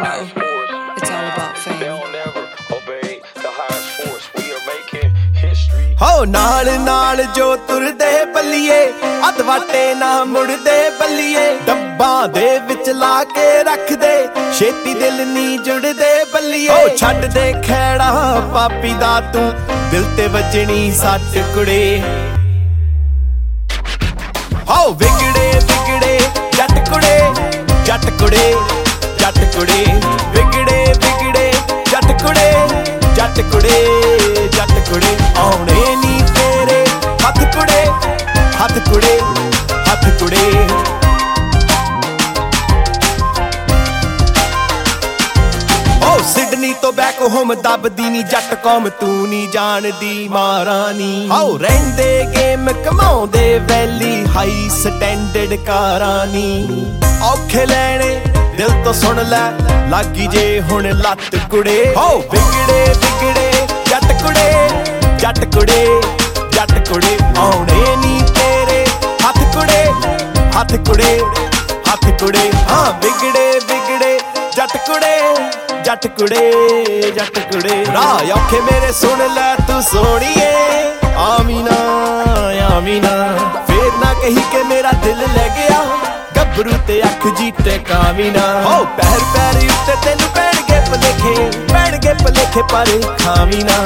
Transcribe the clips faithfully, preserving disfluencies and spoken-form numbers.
know, it's all about fame. ਹੋ ਨਾਲ ਨਾਲ ਜੋ ਤੁਰਦੇ ਬੱਲੀਏ ਅਦਵਾਟੇ ਨਾ ਮੁੜਦੇ ਬੱਲੀਏ ਡੱਬਾਂ ਦੇ ਵਿੱਚ ਲਾ ਕੇ ਰੱਖਦੇ ਛੇਤੀ ਦਿਲ ਨੀ ਜੁੜਦੇ ਬੱਲੀਏ ਹੋ ਛੱਡ ਦੇ ਖੈੜਾ ਪਾਪੀ ਦਾ ਤੂੰ ਦਿਲ ਤੇ ਵੱਜਣੀ ਸੱਟ ਕੁੜੇ ਹੋ ਵਿਗੜੇ ਵਿਗੜੇ ਜੱਟ ਕੁੜੇ ਜੱਟ ਕੁੜੇ ਜੱਟ ਕੁੜੇ ਵਿਗੜੇ ਵਿਗੜੇ ਜੱਟ ਕੁੜੇ ਜੱਟ ਕੁੜੇ ਜੱਟ ਕੁੜੇ ਆਉਣੇ ਨੀ ਤੇਰੇ ਹੱਥ ਕੁੜੇ ਹੱਥ ਕੁੜੇ ਹੱਥ ਕੁੜੇ ਓ ਸਿਡਨੀ ਤੋਂ ਬੈਕ ਹੋਮ ਦੱਬਦੀ ਨੀ ਜੱਟ ਕੌਮ ਤੂੰ ਨੀ ਜਾਣਦੀ ਮਾਰਾਨੀ ਆਓ ਰਹਿੰਦੇ ਗੇਮ ਕਮਾਉਂਦੇ ਵੈਲੀ ਹਾਈ ਸਟੈਂਡਰਡ ਕਾਰਾਂ ਨੀ ਔਖੇ ਲੈਣੇ ਦਿਲ ਤੋਂ ਸੁਣ ਲੈ ਲੱਗੀ ਜੇ ਹੁਣ ਲੱਤ ਕੁੜੇ ਹੋ ਵਿਗੜੇ ਵਿਗੜੇ ਜੱਟ ਕੁੜੇ ਜੱਟ ਕੁੜੇ ਜੱਟ ਕੁੜੇ ਆਉਣੇ ਨੀ ਤੇਰੇ ਹੱਥ ਕੁੜੇ ਹੱਥ ਕੁੜੇ ਹੱਥ ਕੁੜੇ ਹਾਂ ਵਿਗੜੇ ਵਿਗੜੇ ਜੱਟ ਕੁੜੇ ਜੱਟ ਕੁੜੇ ਜੱਟ ਕੁੜੇ ਰਾਹ ਔਖੇ ਮੇਰੇ ਸੁਣ ਲੈ ਤੂੰ ਸੋਹਣੀਏ ਆਮੀਨਾ ਆਮੀਨਾ ਫੇਰ ਨਾ ਕਹੀ ਕਿ ਮੇਰਾ ਦਿਲ ਲੈ ਗਿਆ ਗੱਭਰੂ ਤੇ ਅੱਖ ਜੀ ਟਿਕਾਵੀ ਨਾ ਹੋ ਪੈਰ ਪੈਰ ਉੱਤੇ ਤੈਨੂੰ ਪੈਣਗੇ ਭਲੇਖੇ ਪੈਣਗੇ ਭਲੇਖੇ ਪਰ ਖਾਵੀ ਨਾ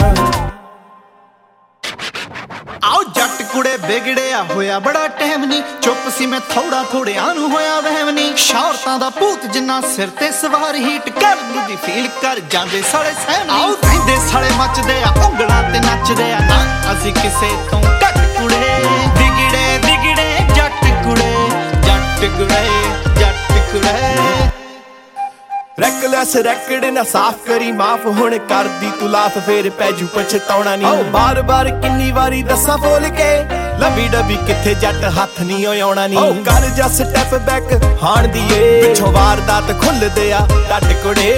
ਆਓ ਜੱਟ ਕੁੜੇ ਵਿਗੜਿਆ ਹੋਇਆ ਬੜਾ ਟਾਈਮ ਨੀ ਚੁੱਪ ਸੀ ਮੈਂ ਥੋੜਾ ਥੋੜਿਆਂ ਨੂੰ ਹੋਇਆ ਵਹਿਮ ਨੀ ਸ਼ੌਰਤਾਂ ਦਾ ਭੂਤ ਜਿੰਨਾ ਸਿਰ ਤੇ ਸਵਾਰ ਹੀਟ ਕਰ ਦੀ ਫੀਲ ਕਰ ਜਾਂਦੇ ਸਾਲੇ ਸਹਿਮ ਆਓ ਰਹਿੰਦੇ ਸਾਲੇ ਮੱਚਦੇ ਆ ਉਂਗਲਾਂ ਤੇ ਨੱਚਦੇ ਆ ਨਾ ਅਸੀਂ ਕਿਸੇ ਤੋਂ ਘੱਟ ਕੁੜੇ ਵਿਗੜੇ ਵਿਗੜੇ ਜੱਟ ਕੁੜੇ ਜੱਟ ਕੁੜੇ ਜੱਟ ਕੁੜੇ ਰੈਕਲੈਸ ਰੈਕਡ ਨਾ ਸਾਫ਼ ਕਰੀ ਮਾਫ ਹੁਣ ਕਰਦੀ ਤੂੰ ਲਾਫ ਫੇਰ ਪੈਜੂ ਪਛਤਾਉਣਾ ਨਹੀਂ ਬਾਰ ਬਾਰ ਕਿੰਨੀ ਵਾਰੀ ਦੱਸਾਂ ਬੋਲ ਕੇ ਲੰਬੀ ਡੱਬੀ ਕਿੱਥੇ ਜੱਟ ਹੱਥ ਨਹੀਂ ਆਉਣਾ ਨਹੀਂ ਕਰ ਜਾ ਸਟੈਪ ਬੈਕ ਹਾਣ ਦੀ ਏ ਪਿੱਛੋਂ ਵਾਰਦਾਤ ਖੁੱਲਦੇ ਆ ਡੱਟ ਕੁੜੇ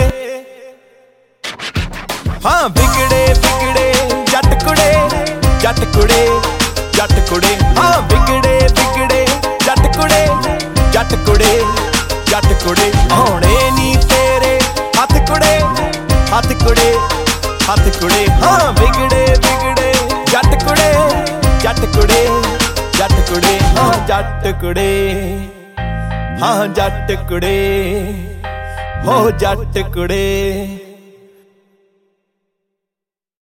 ਹਾਂ ਵਿਗੜੇ ਵਿਗੜੇ ਜੱਟ ਕੁੜੇ ਜੱਟ ਕੁੜੇ ਜੱਟ ਕੁੜੇ ਹਾਂ ਵਿਗੜੇ ਵਿਗੜੇ ਜੱਟ ਕੁੜੇ ਜੱਟ ਕੁੜੇ ਜੱਟ ਕੁੜੇ ਆਉਣੇ ਨੀ ਤੇਰੇ ਹੱਥ ਕੁੜੇ ਹੱਥ ਕੁੜੇ ਹੱਥ ਕੁੜੇ ਹਾਂ ਵਿਗੜੇ ਵਿਗੜੇ ਜੱਟ ਕੁੜੇ ਜੱਟ ਕੁੜੇ ਜੱਟ ਕੁੜੇ ਹਾਂ ਜੱਟ ਕੁੜੇ ਹਾਂ ਜੱਟ ਕੁੜੇ ਹੋ ਜੱਟ ਕੁੜੇ